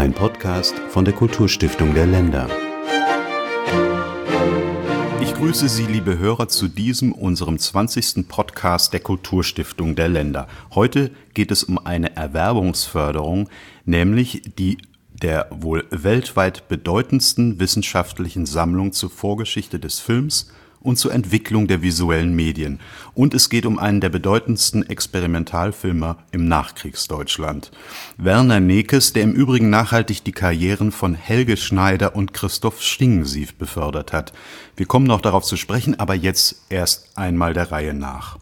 Ein Podcast von der Kulturstiftung der Länder. Ich grüße Sie, liebe Hörer, zu diesem, unserem 20. Podcast der Kulturstiftung der Länder. Heute geht es um eine Erwerbungsförderung, nämlich die der wohl weltweit bedeutendsten wissenschaftlichen Sammlung zur Vorgeschichte des Films und zur Entwicklung der visuellen Medien. Und es geht um einen der bedeutendsten Experimentalfilmer im Nachkriegsdeutschland. Werner Nekes, der im Übrigen nachhaltig die Karrieren von Helge Schneider und Christoph Stingensief befördert hat. Wir kommen noch darauf zu sprechen, aber jetzt erst einmal der Reihe nach.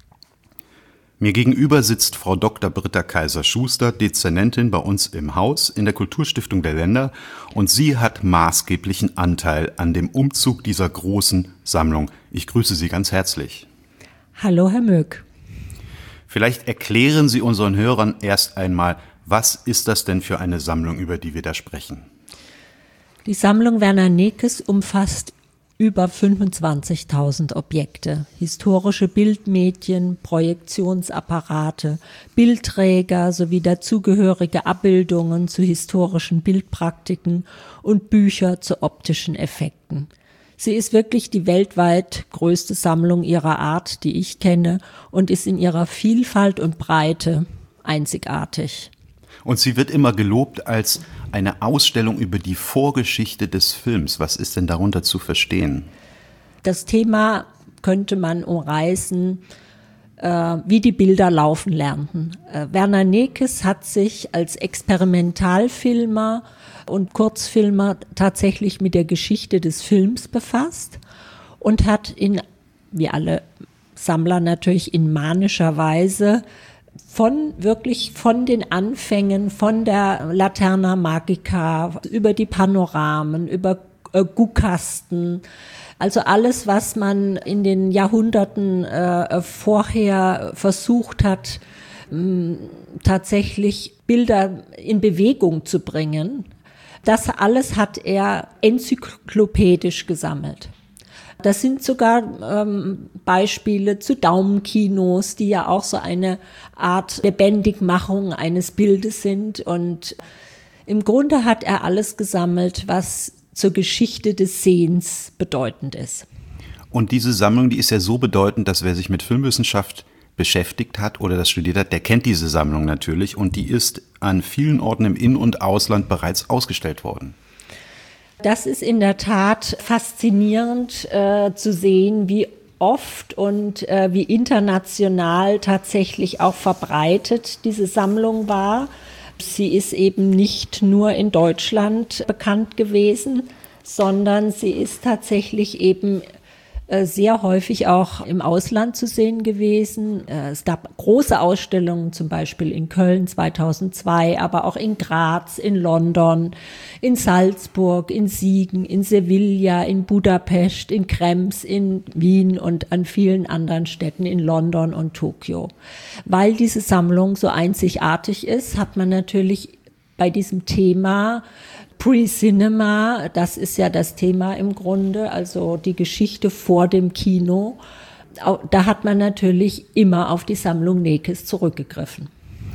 Mir gegenüber sitzt Frau Dr. Britta Kaiser-Schuster, Dezernentin bei uns im Haus in der Kulturstiftung der Länder, und sie hat maßgeblichen Anteil an dem Umzug dieser großen Sammlung. Ich grüße Sie ganz herzlich. Hallo, Herr Möck. Vielleicht erklären Sie unseren Hörern erst einmal, was ist das denn für eine Sammlung, über die wir da sprechen? Die Sammlung Werner Nekes umfasst über 25.000 Objekte, historische Bildmedien, Projektionsapparate, Bildträger sowie dazugehörige Abbildungen zu historischen Bildpraktiken und Bücher zu optischen Effekten. Sie ist wirklich die weltweit größte Sammlung ihrer Art, die ich kenne, und ist in ihrer Vielfalt und Breite einzigartig. Und sie wird immer gelobt als eine Ausstellung über die Vorgeschichte des Films. Was ist denn darunter zu verstehen? Das Thema könnte man umreißen, wie die Bilder laufen lernten. Werner Nekes hat sich als Experimentalfilmer und Kurzfilmer tatsächlich mit der Geschichte des Films befasst und hat wie alle Sammler natürlich in manischer Weise, von den Anfängen, von der Laterna Magica, über die Panoramen, über Guckkasten, also alles, was man in den Jahrhunderten vorher versucht hat, tatsächlich Bilder in Bewegung zu bringen, das alles hat er enzyklopädisch gesammelt. Das sind sogar Beispiele zu Daumenkinos, die ja auch so eine Art Lebendigmachung eines Bildes sind. Und im Grunde hat er alles gesammelt, was zur Geschichte des Sehens bedeutend ist. Und diese Sammlung, die ist ja so bedeutend, dass wer sich mit Filmwissenschaft beschäftigt hat oder das studiert hat, der kennt diese Sammlung natürlich. Und die ist an vielen Orten im In- und Ausland bereits ausgestellt worden. Das ist in der Tat faszinierend zu sehen, wie oft und wie international tatsächlich auch verbreitet diese Sammlung war. Sie ist eben nicht nur in Deutschland bekannt gewesen, sondern sie ist tatsächlich eben sehr häufig auch im Ausland zu sehen gewesen. Es gab große Ausstellungen, zum Beispiel in Köln 2002, aber auch in Graz, in London, in Salzburg, in Siegen, in Sevilla, in Budapest, in Krems, in Wien und an vielen anderen Städten in London und Tokio. Weil diese Sammlung so einzigartig ist, hat man natürlich bei diesem Thema Pre-Cinema, das ist ja das Thema im Grunde, also die Geschichte vor dem Kino. Da hat man natürlich immer auf die Sammlung Nekes zurückgegriffen.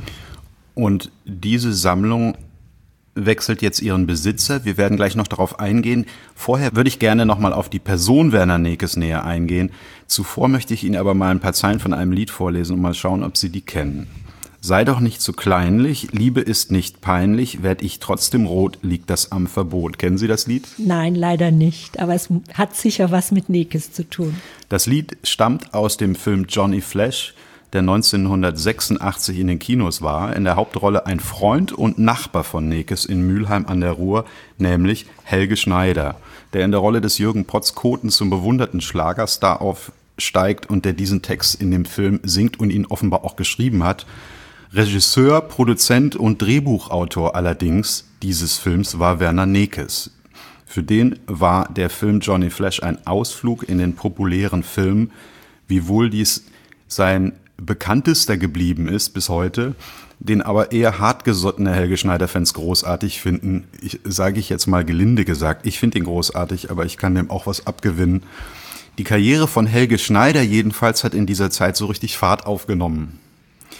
Und diese Sammlung wechselt jetzt ihren Besitzer. Wir werden gleich noch darauf eingehen. Vorher würde ich gerne noch mal auf die Person Werner Nekes näher eingehen. Zuvor möchte ich Ihnen aber mal ein paar Zeilen von einem Lied vorlesen und mal schauen, ob Sie die kennen. Sei doch nicht so kleinlich, Liebe ist nicht peinlich, werd ich trotzdem rot, liegt das am Verbot. Kennen Sie das Lied? Nein, leider nicht, aber es hat sicher was mit Nekes zu tun. Das Lied stammt aus dem Film Johnny Flash, der 1986 in den Kinos war. In der Hauptrolle ein Freund und Nachbar von Nekes in Mülheim an der Ruhr, nämlich Helge Schneider, der in der Rolle des Jürgen Protzkoten zum bewunderten Schlagerstar aufsteigt und der diesen Text in dem Film singt und ihn offenbar auch geschrieben hat. Regisseur, Produzent und Drehbuchautor allerdings dieses Films war Werner Nekes. Für den war der Film Johnny Flash ein Ausflug in den populären Film, wiewohl dies sein bekanntester geblieben ist bis heute, den aber eher hartgesottene Helge Schneider-Fans großartig finden. Sage ich jetzt mal gelinde gesagt, ich finde ihn großartig, aber ich kann dem auch was abgewinnen. Die Karriere von Helge Schneider jedenfalls hat in dieser Zeit so richtig Fahrt aufgenommen.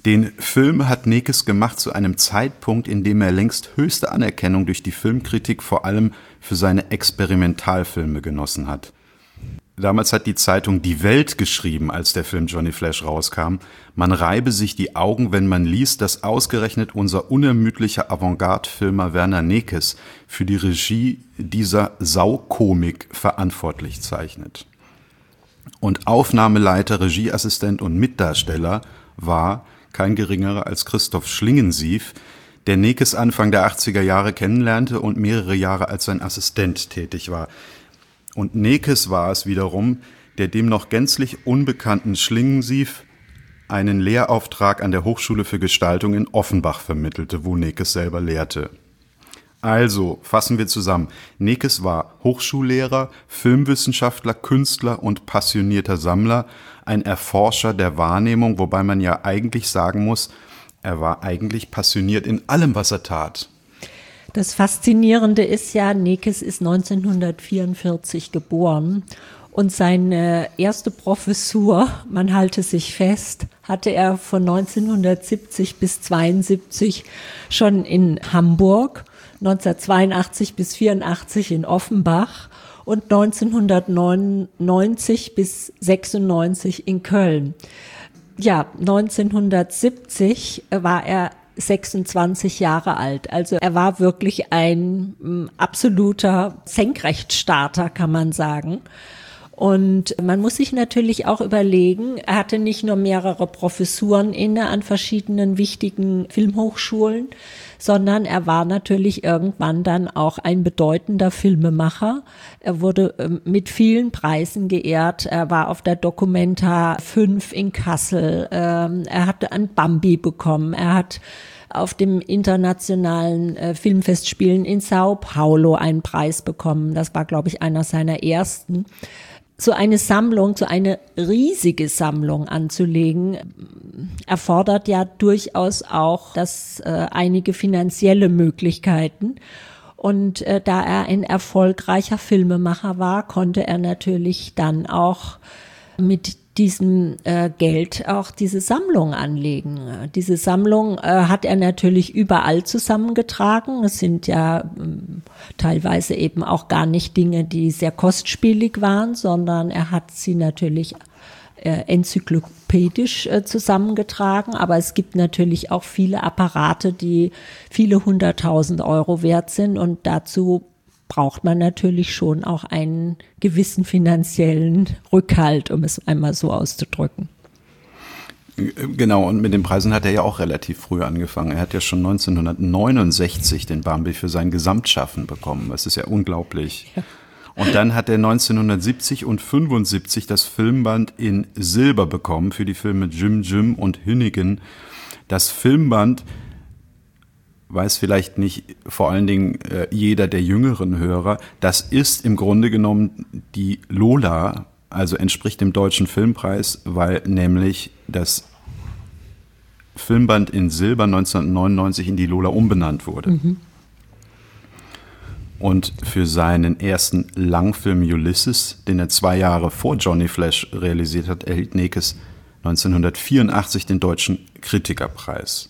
Den Film hat Nekes gemacht zu einem Zeitpunkt, in dem er längst höchste Anerkennung durch die Filmkritik vor allem für seine Experimentalfilme genossen hat. Damals hat die Zeitung Die Welt geschrieben, als der Film Johnny Flash rauskam, man reibe sich die Augen, wenn man liest, dass ausgerechnet unser unermüdlicher Avantgarde-Filmer Werner Nekes für die Regie dieser Saukomik verantwortlich zeichnet. Und Aufnahmeleiter, Regieassistent und Mitdarsteller war kein geringerer als Christoph Schlingensief, der Nekes Anfang der 80er Jahre kennenlernte und mehrere Jahre als sein Assistent tätig war. Und Nekes war es wiederum, der dem noch gänzlich unbekannten Schlingensief einen Lehrauftrag an der Hochschule für Gestaltung in Offenbach vermittelte, wo Nekes selber lehrte. Also, fassen wir zusammen. Nekes war Hochschullehrer, Filmwissenschaftler, Künstler und passionierter Sammler, ein Erforscher der Wahrnehmung, wobei man ja eigentlich sagen muss, er war eigentlich passioniert in allem, was er tat. Das Faszinierende ist ja, Nekes ist 1944 geboren und seine erste Professur, man halte sich fest, hatte er von 1970 bis 72 schon in Hamburg, 1982 bis 84 in Offenbach und 1999 bis 96 in Köln. Ja, 1970 war er 26 Jahre alt. Also er war wirklich ein absoluter Senkrechtstarter, kann man sagen. Und man muss sich natürlich auch überlegen, er hatte nicht nur mehrere Professuren inne an verschiedenen wichtigen Filmhochschulen, sondern er war natürlich irgendwann dann auch ein bedeutender Filmemacher. Er wurde mit vielen Preisen geehrt. Er war auf der Documenta 5 in Kassel. Er hatte ein Bambi bekommen. Er hat auf dem internationalen Filmfestspielen in Sao Paulo einen Preis bekommen. Das war, glaube ich, einer seiner ersten. So eine Sammlung, so eine riesige Sammlung anzulegen, erfordert ja durchaus auch einige finanzielle Möglichkeiten. Und da er ein erfolgreicher Filmemacher war, konnte er natürlich dann auch mit diesem Geld auch diese Sammlung anlegen. Diese Sammlung hat er natürlich überall zusammengetragen. Es sind ja teilweise eben auch gar nicht Dinge, die sehr kostspielig waren, sondern er hat sie natürlich enzyklopädisch zusammengetragen. Aber es gibt natürlich auch viele Apparate, die viele 100.000 Euro wert sind, und dazu braucht man natürlich schon auch einen gewissen finanziellen Rückhalt, um es einmal so auszudrücken. Genau, und mit den Preisen hat er ja auch relativ früh angefangen. Er hat ja schon 1969 den Bambi für sein Gesamtschaffen bekommen. Das ist ja unglaublich. Ja. Und dann hat er 1970 und 75 das Filmband in Silber bekommen für die Filme Jim Jim und Hünnigen. Das Filmband weiß vielleicht nicht vor allen Dingen jeder der jüngeren Hörer, das ist im Grunde genommen die Lola, also entspricht dem Deutschen Filmpreis, weil nämlich das Filmband in Silber 1999 in die Lola umbenannt wurde. Mhm. Und für seinen ersten Langfilm Ulysses, den er 2 Jahre vor Johnny Flash realisiert hat, erhielt Nekes 1984 den Deutschen Kritikerpreis.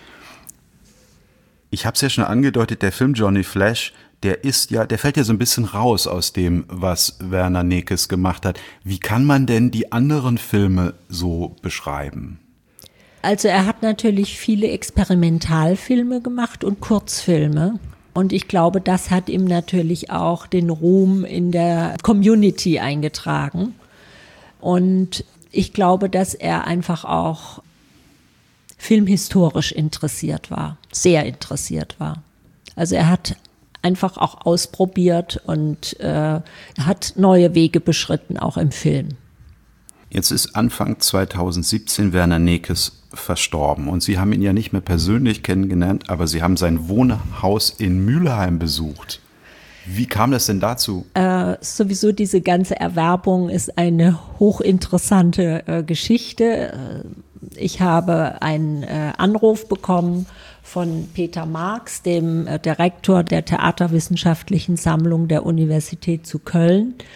Ich habe es ja schon angedeutet, der Film Johnny Flash, der fällt ja so ein bisschen raus aus dem, was Werner Nekes gemacht hat. Wie kann man denn die anderen Filme so beschreiben? Also er hat natürlich viele Experimentalfilme gemacht und Kurzfilme. Und ich glaube, das hat ihm natürlich auch den Ruhm in der Community eingetragen. Und ich glaube, dass er einfach auch filmhistorisch interessiert war, sehr interessiert war. Also er hat einfach auch ausprobiert und hat neue Wege beschritten, auch im Film. Jetzt ist Anfang 2017 Werner Nekes verstorben und Sie haben ihn ja nicht mehr persönlich kennengelernt, aber Sie haben sein Wohnhaus in Mülheim besucht. Wie kam das denn dazu? Sowieso diese ganze Erwerbung ist eine hochinteressante Geschichte. Ich habe einen Anruf bekommen von Peter Marx, dem Direktor der Theaterwissenschaftlichen Sammlung der Universität zu Köln.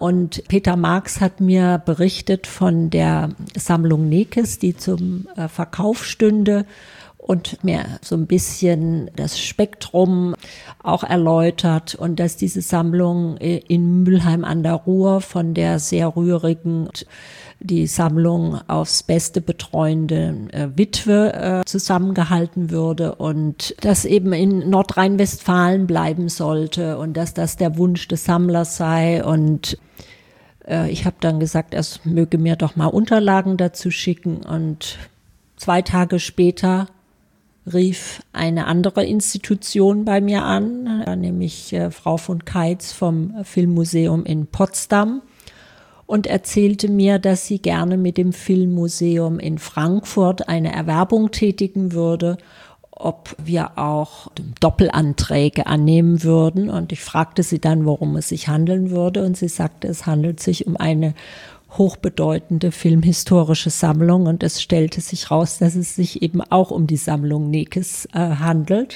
Und Peter Marx hat mir berichtet von der Sammlung Nekes, die zum Verkauf stünde, und mir so ein bisschen das Spektrum auch erläutert und dass diese Sammlung in Mülheim an der Ruhr von der sehr rührigen, die Sammlung aufs Beste betreuende Witwe zusammengehalten würde und das eben in Nordrhein-Westfalen bleiben sollte und dass das der Wunsch des Sammlers sei. Und ich habe dann gesagt, er möge mir doch mal Unterlagen dazu schicken, und 2 Tage später rief eine andere Institution bei mir an, nämlich Frau von Keitz vom Filmmuseum in Potsdam, und erzählte mir, dass sie gerne mit dem Filmmuseum in Frankfurt eine Erwerbung tätigen würde, ob wir auch Doppelanträge annehmen würden. Und ich fragte sie dann, worum es sich handeln würde, und sie sagte, es handelt sich um eine hochbedeutende filmhistorische Sammlung, und es stellte sich raus, dass es sich eben auch um die Sammlung Nekes handelt,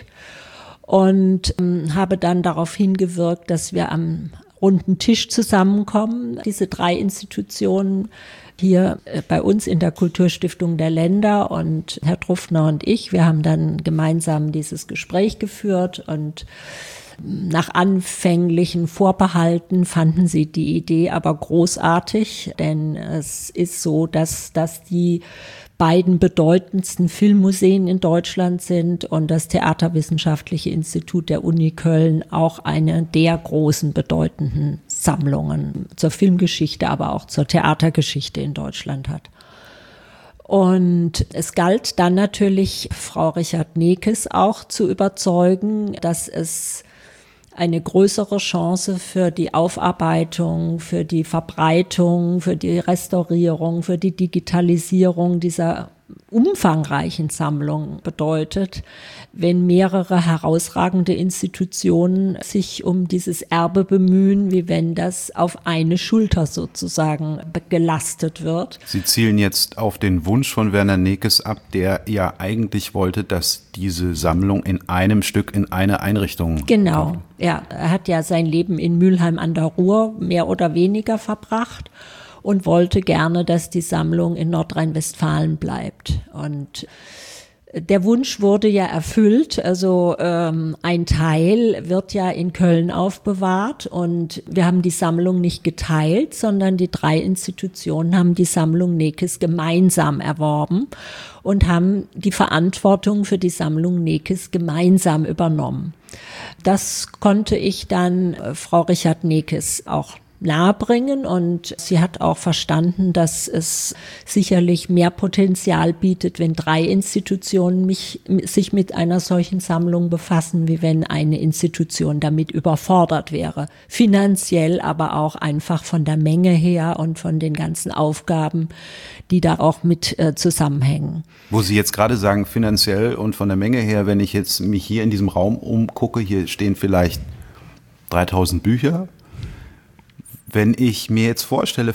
und habe dann darauf hingewirkt, dass wir am runden Tisch zusammenkommen. Diese 3 Institutionen hier bei uns in der Kulturstiftung der Länder und Herr Truffner und ich, wir haben dann gemeinsam dieses Gespräch geführt, und nach anfänglichen Vorbehalten fanden sie die Idee aber großartig, denn es ist so, dass die beiden bedeutendsten Filmmuseen in Deutschland sind und das Theaterwissenschaftliche Institut der Uni Köln auch eine der großen bedeutenden Sammlungen zur Filmgeschichte, aber auch zur Theatergeschichte in Deutschland hat. Und es galt dann natürlich, Frau Richard Nekes auch zu überzeugen, dass es eine größere Chance für die Aufarbeitung, für die Verbreitung, für die Restaurierung, für die Digitalisierung dieser umfangreichen Sammlung bedeutet, wenn mehrere herausragende Institutionen sich um dieses Erbe bemühen, wie wenn das auf eine Schulter sozusagen gelastet wird. Sie zielen jetzt auf den Wunsch von Werner Nekes ab, der ja eigentlich wollte, dass diese Sammlung in einem Stück in eine Einrichtung Genau, kommt. Ja, er hat ja sein Leben in Mülheim an der Ruhr mehr oder weniger verbracht und wollte gerne, dass die Sammlung in Nordrhein-Westfalen bleibt. Und der Wunsch wurde ja erfüllt, also ein Teil wird ja in Köln aufbewahrt, und wir haben die Sammlung nicht geteilt, sondern die 3 Institutionen haben die Sammlung Nekes gemeinsam erworben und haben die Verantwortung für die Sammlung Nekes gemeinsam übernommen. Das konnte ich dann Frau Richard Nekes auch nahebringen, und sie hat auch verstanden, dass es sicherlich mehr Potenzial bietet, wenn 3 Institutionen sich mit einer solchen Sammlung befassen, wie wenn eine Institution damit überfordert wäre. Finanziell, aber auch einfach von der Menge her und von den ganzen Aufgaben, die da auch mit zusammenhängen. Wo Sie jetzt gerade sagen, finanziell und von der Menge her, wenn ich jetzt mich hier in diesem Raum umgucke, hier stehen vielleicht 3000 Bücher. Wenn ich mir jetzt vorstelle,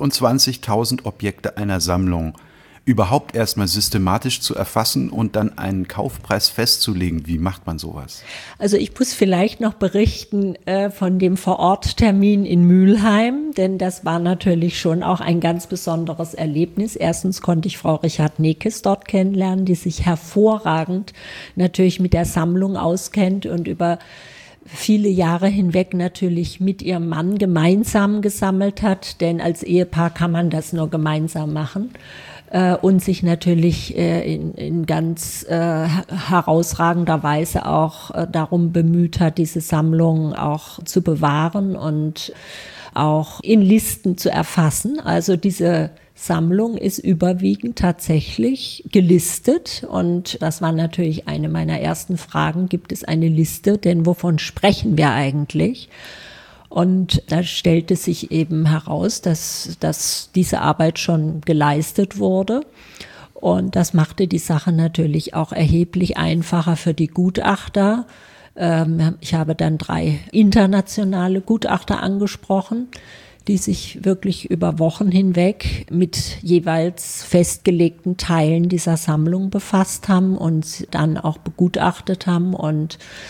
25.000 Objekte einer Sammlung überhaupt erstmal systematisch zu erfassen und dann einen Kaufpreis festzulegen, wie macht man sowas? Also ich muss vielleicht noch berichten von dem Vororttermin in Mülheim, denn das war natürlich schon auch ein ganz besonderes Erlebnis. Erstens konnte ich Frau Richard Nekes dort kennenlernen, die sich hervorragend natürlich mit der Sammlung auskennt und über viele Jahre hinweg natürlich mit ihrem Mann gemeinsam gesammelt hat, denn als Ehepaar kann man das nur gemeinsam machen, und sich natürlich in ganz herausragender Weise auch darum bemüht hat, diese Sammlung auch zu bewahren und auch in Listen zu erfassen. Also diese Sammlung ist überwiegend tatsächlich gelistet, und das war natürlich eine meiner ersten Fragen, gibt es eine Liste, denn wovon sprechen wir eigentlich? Und da stellte sich eben heraus, dass diese Arbeit schon geleistet wurde, und das machte die Sache natürlich auch erheblich einfacher für die Gutachter. Ich habe dann 3 internationale Gutachter angesprochen, die sich wirklich über Wochen hinweg mit jeweils festgelegten Teilen dieser Sammlung befasst haben und dann auch begutachtet haben. Und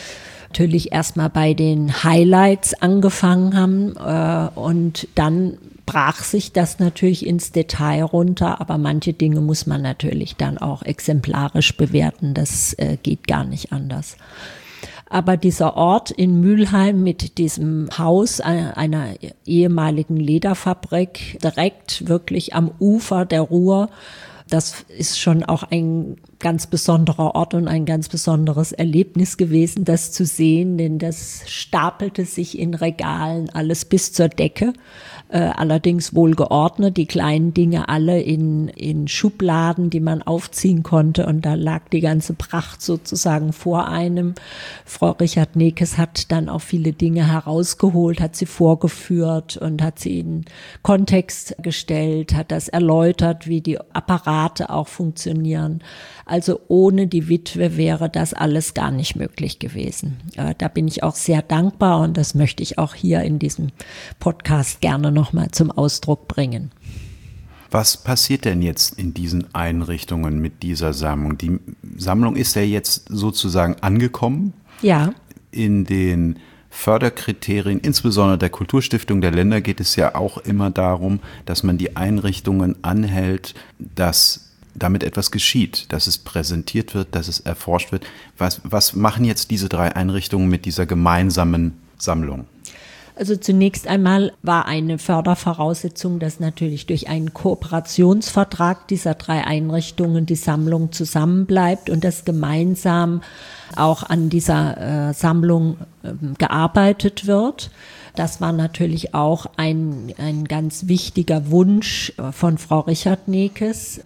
natürlich erstmal bei den Highlights angefangen haben und dann brach sich das natürlich ins Detail runter, aber manche Dinge muss man natürlich dann auch exemplarisch bewerten, das geht gar nicht anders. Aber dieser Ort in Mülheim mit diesem Haus einer ehemaligen Lederfabrik direkt wirklich am Ufer der Ruhr, das ist schon auch ein ganz besonderer Ort und ein ganz besonderes Erlebnis gewesen, das zu sehen, denn das stapelte sich in Regalen alles bis zur Decke, allerdings wohl geordnet, die kleinen Dinge alle in Schubladen, die man aufziehen konnte, und da lag die ganze Pracht sozusagen vor einem. Frau Richard-Nekes hat dann auch viele Dinge herausgeholt, hat sie vorgeführt und hat sie in Kontext gestellt, hat das erläutert, wie die Apparate auch funktionieren. Also ohne die Witwe wäre das alles gar nicht möglich gewesen. Da bin ich auch sehr dankbar und das möchte ich auch hier in diesem Podcast gerne nochmal zum Ausdruck bringen. Was passiert denn jetzt in diesen Einrichtungen mit dieser Sammlung? Die Sammlung ist ja jetzt sozusagen angekommen. Ja. In den Förderkriterien, insbesondere der Kulturstiftung der Länder, geht es ja auch immer darum, dass man die Einrichtungen anhält, dass damit etwas geschieht, dass es präsentiert wird, dass es erforscht wird. Was machen jetzt diese 3 Einrichtungen mit dieser gemeinsamen Sammlung? Also zunächst einmal war eine Fördervoraussetzung, dass natürlich durch einen Kooperationsvertrag dieser 3 Einrichtungen die Sammlung zusammenbleibt und dass gemeinsam auch an dieser Sammlung gearbeitet wird. Das war natürlich auch ein ganz wichtiger Wunsch von Frau Richard-Nekes.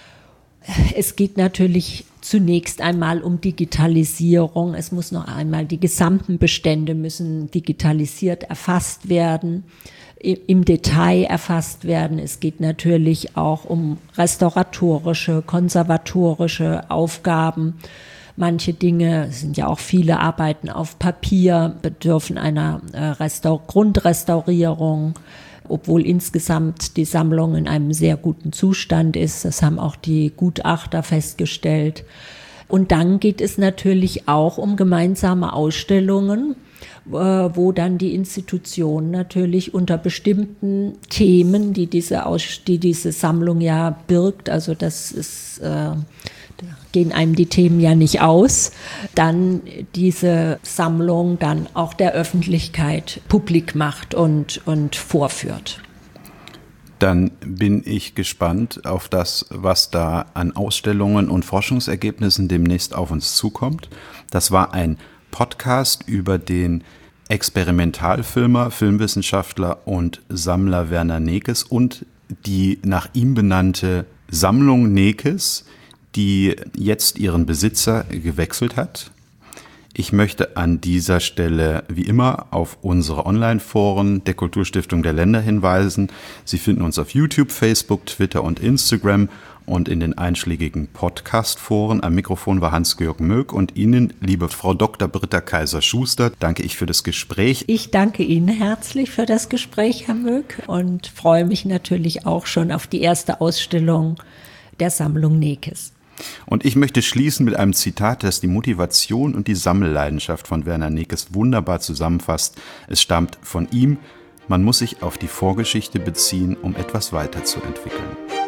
Es geht natürlich zunächst einmal um Digitalisierung. Es muss noch einmal, die gesamten Bestände müssen digitalisiert erfasst werden, im Detail erfasst werden. Es geht natürlich auch um restauratorische, konservatorische Aufgaben. Manche Dinge, es sind ja auch viele Arbeiten auf Papier, bedürfen einer Grundrestaurierung, obwohl insgesamt die Sammlung in einem sehr guten Zustand ist. Das haben auch die Gutachter festgestellt. Und dann geht es natürlich auch um gemeinsame Ausstellungen, wo dann die Institution natürlich unter bestimmten Themen, die diese Sammlung ja birgt, also das ist, gehen einem die Themen ja nicht aus, dann diese Sammlung dann auch der Öffentlichkeit publik macht und vorführt. Dann bin ich gespannt auf das, was da an Ausstellungen und Forschungsergebnissen demnächst auf uns zukommt. Das war ein Podcast über den Experimentalfilmer, Filmwissenschaftler und Sammler Werner Nekes und die nach ihm benannte Sammlung Nekes, die jetzt ihren Besitzer gewechselt hat. Ich möchte an dieser Stelle wie immer auf unsere Online-Foren der Kulturstiftung der Länder hinweisen. Sie finden uns auf YouTube, Facebook, Twitter und Instagram und in den einschlägigen Podcast-Foren. Am Mikrofon war Hans-Georg Möck und Ihnen, liebe Frau Dr. Britta Kaiser-Schuster, danke ich für das Gespräch. Ich danke Ihnen herzlich für das Gespräch, Herr Möck, und freue mich natürlich auch schon auf die erste Ausstellung der Sammlung Nekes. Und ich möchte schließen mit einem Zitat, das die Motivation und die Sammelleidenschaft von Werner Nekes wunderbar zusammenfasst. Es stammt von ihm: Man muss sich auf die Vorgeschichte beziehen, um etwas weiterzuentwickeln.